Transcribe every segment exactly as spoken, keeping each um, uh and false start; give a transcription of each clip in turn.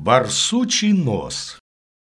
Барсучий нос.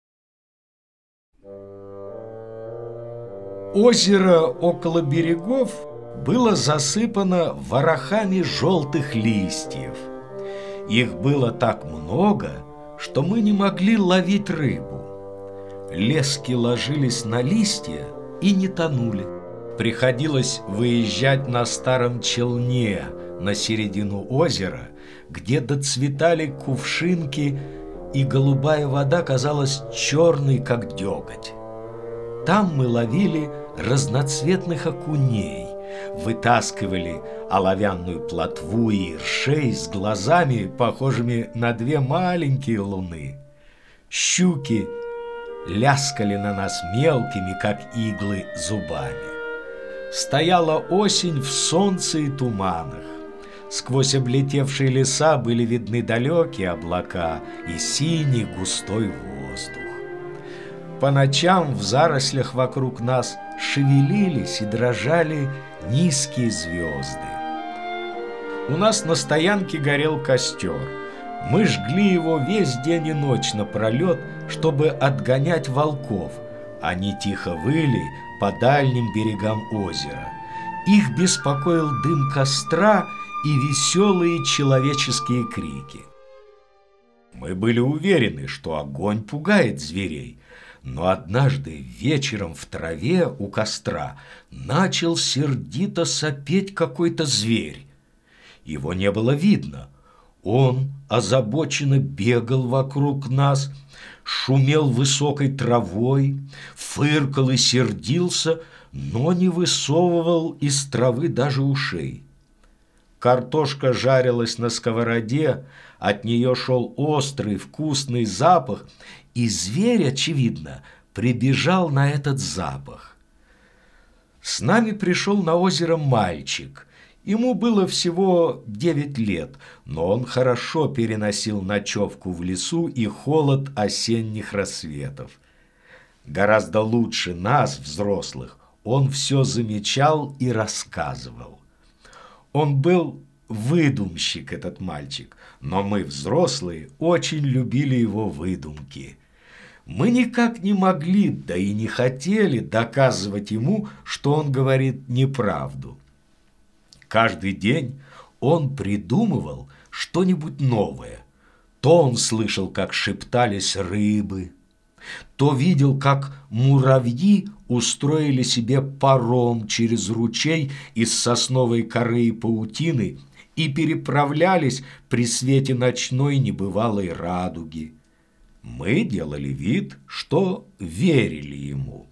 Озеро около берегов было засыпано ворохами желтых листьев. Их было так много, что мы не могли ловить рыбу. Лески ложились на листья и не тонули. Приходилось выезжать на старом челне на середину озера, где доцветали кувшинки, и голубая вода казалась черной, как деготь. Там мы ловили разноцветных окуней, вытаскивали оловянную плотву и ершей с глазами, похожими на две маленькие луны. Щуки ляскали на нас мелкими, как иглы, зубами. Стояла осень в солнце и туманах. Сквозь облетевшие леса были видны далекие облака и синий густой воздух. По ночам в зарослях вокруг нас шевелились и дрожали низкие звезды. У нас на стоянке горел костер. Мы жгли его весь день и ночь напролет, чтобы отгонять волков. Они тихо выли по дальним берегам озера. Их беспокоил дым костра и веселые человеческие крики. Мы были уверены, что огонь пугает зверей, но однажды вечером в траве у костра начал сердито сопеть какой-то зверь. Его не было видно. Он озабоченно бегал вокруг нас, шумел высокой травой, фыркал и сердился, но не высовывал из травы даже ушей. Картошка жарилась на сковороде, от нее шел острый вкусный запах, и зверь, очевидно, прибежал на этот запах. С нами пришел на озеро мальчик. Ему было всего девять лет, но он хорошо переносил ночевку в лесу и холод осенних рассветов. Гораздо лучше нас, взрослых, он все замечал и рассказывал. Он был выдумщик, этот мальчик, но мы, взрослые, очень любили его выдумки. Мы никак не могли, да и не хотели доказывать ему, что он говорит неправду. Каждый день он придумывал что-нибудь новое. То он слышал, как шептались рыбы, то видел, как муравьи устроили себе паром через ручей из сосновой коры и паутины и переправлялись при свете ночной небывалой радуги. Мы делали вид, что верили ему.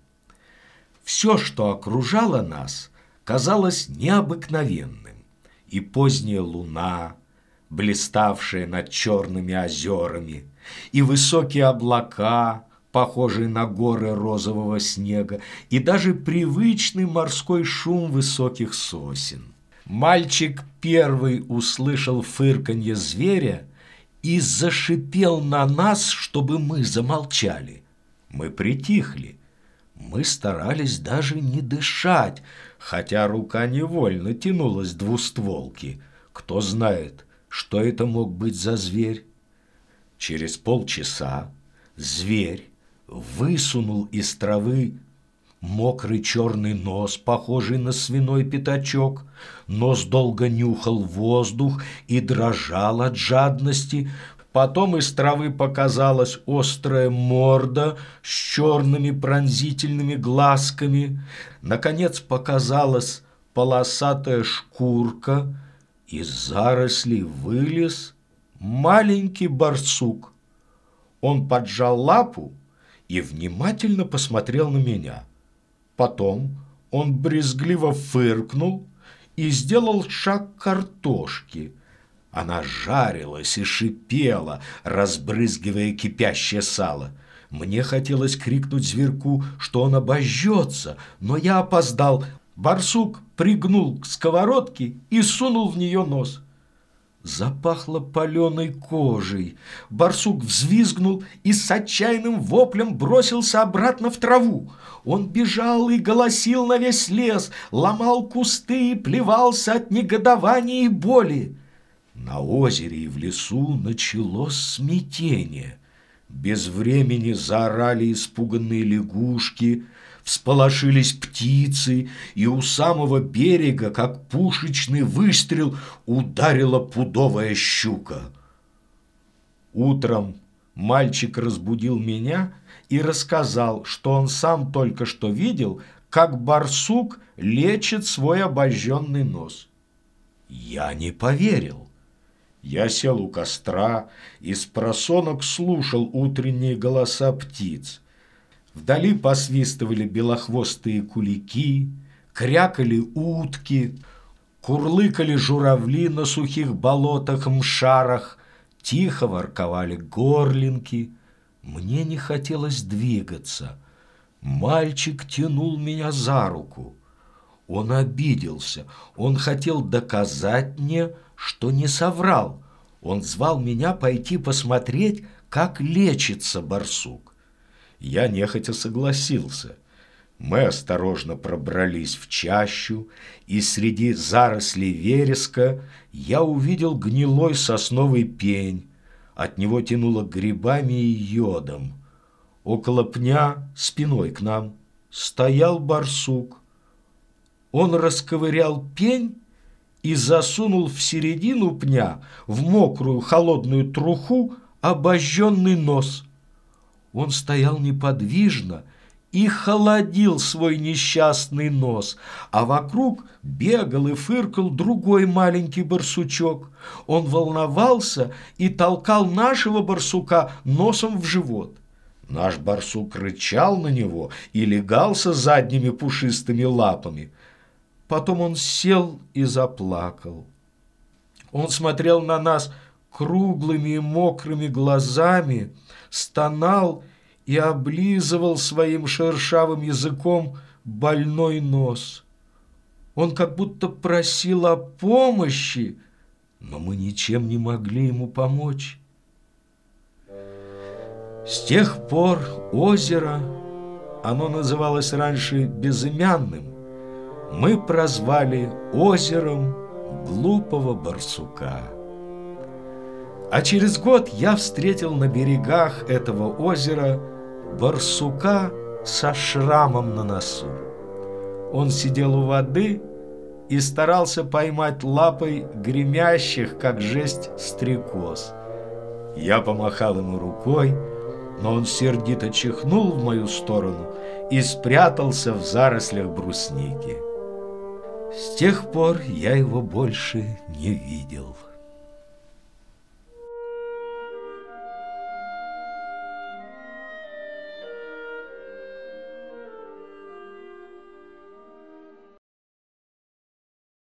Все, что окружало нас, казалось необыкновенным, и поздняя луна, блиставшая над черными озерами, и высокие облака, похожие на горы розового снега, и даже привычный морской шум высоких сосен. Мальчик первый услышал фырканье зверя и зашипел на нас, чтобы мы замолчали. Мы притихли. Мы старались даже не дышать, хотя рука невольно тянулась к двустволке. Кто знает, что это мог быть за зверь? Через полчаса зверь высунул из травы мокрый черный нос, похожий на свиной пятачок. Нос долго нюхал воздух и дрожал от жадности. Потом из травы показалась острая морда с черными пронзительными глазками. Наконец показалась полосатая шкурка. Из зарослей вылез маленький барсук. Он поджал лапу и внимательно посмотрел на меня. Потом он брезгливо фыркнул и сделал шаг к картошке. Она жарилась и шипела, разбрызгивая кипящее сало. Мне хотелось крикнуть зверьку, что он обожжется, но я опоздал. Барсук пригнул к сковородке и сунул в нее нос. Запахло паленой кожей. Барсук взвизгнул и с отчаянным воплем бросился обратно в траву. Он бежал и голосил на весь лес, ломал кусты и плевался от негодования и боли. На озере и в лесу началось смятение. Без времени заорали испуганные лягушки, всполошились птицы, и у самого берега, как пушечный выстрел, ударила пудовая щука. Утром мальчик разбудил меня и рассказал, что он сам только что видел, как барсук лечит свой обожженный нос. Я не поверил. Я сел у костра и спросонок слушал утренние голоса птиц. Вдали посвистывали белохвостые кулики, крякали утки, курлыкали журавли на сухих болотах-мшарах, тихо ворковали горлинки. Мне не хотелось двигаться. Мальчик тянул меня за руку. Он обиделся, он хотел доказать мне, что не соврал. Он звал меня пойти посмотреть, как лечится барсук. Я нехотя согласился. Мы осторожно пробрались в чащу, и среди зарослей вереска я увидел гнилой сосновый пень. От него тянуло грибами и йодом. Около пня, спиной к нам, стоял барсук. Он расковырял пень и засунул в середину пня, в мокрую холодную труху, обожженный нос. Он стоял неподвижно и холодил свой несчастный нос, а вокруг бегал и фыркал другой маленький барсучок. Он волновался и толкал нашего барсука носом в живот. Наш барсук рычал на него и легался задними пушистыми лапами. Потом он сел и заплакал. Он смотрел на нас круглыми и мокрыми глазами, стонал и облизывал своим шершавым языком больной нос. Он как будто просил о помощи, но мы ничем не могли ему помочь. С тех пор озеро, оно называлось раньше Безымянным, мы прозвали озером глупого барсука. А через год я встретил на берегах этого озера барсука со шрамом на носу. Он сидел у воды и старался поймать лапой гремящих, как жесть, стрекоз. Я помахал ему рукой, но он сердито чихнул в мою сторону и спрятался в зарослях брусники. С тех пор я его больше не видел.